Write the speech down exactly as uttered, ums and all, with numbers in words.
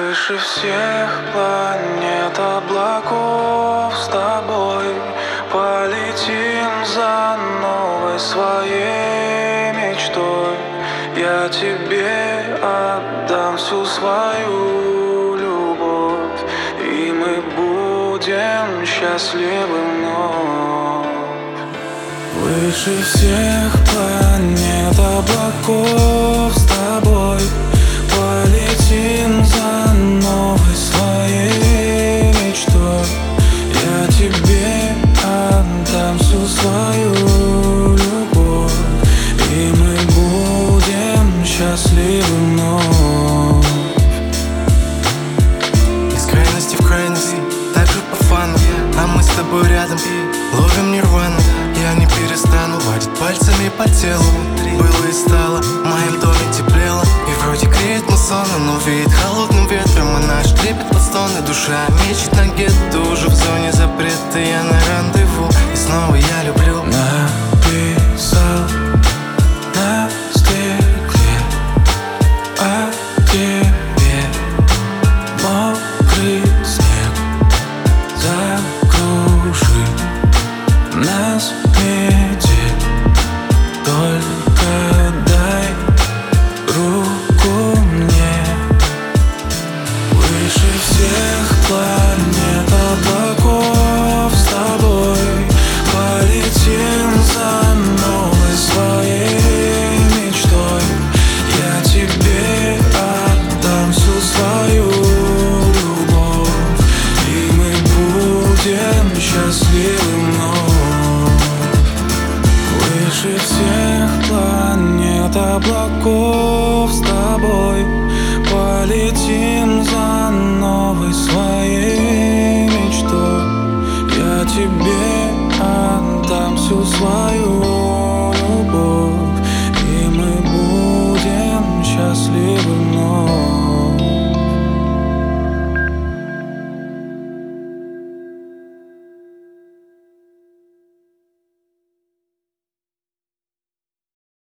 Выше всех планет, облаков с тобой полетим за новой своей мечтой. Я тебе отдам всю свою любовь, и мы будем счастливы вновь. Выше всех планет, облаков с тобой полетим за новой своей мечтой. Я тебе отдам всю свою любовь, и мы будем счастливы вновь. Из крайности в крайность, так же по фану, а мы с тобой рядом и ловим нирвану. Я не перестану водить пальцами по телу. Было и стало, в моем доме теплело, и вроде греет муссона, но веет холодным ветром, и наш трепет под стоны. Душа мечет на гетто, уже в зоне запрета. Я на рандеву, и снова я люблю. Написал на стекле о тебе мокрый снег, закружи нас метель, только дай руку мне. Выше всех планет, облаков с тобой полетим за новой своей мечтой. Я тебе отдам всю свою любовь, и мы будем счастливы вновь. Выше всех планет, облаков с тобой полетим за новой своей мечтой. Я тебе отдам всю свою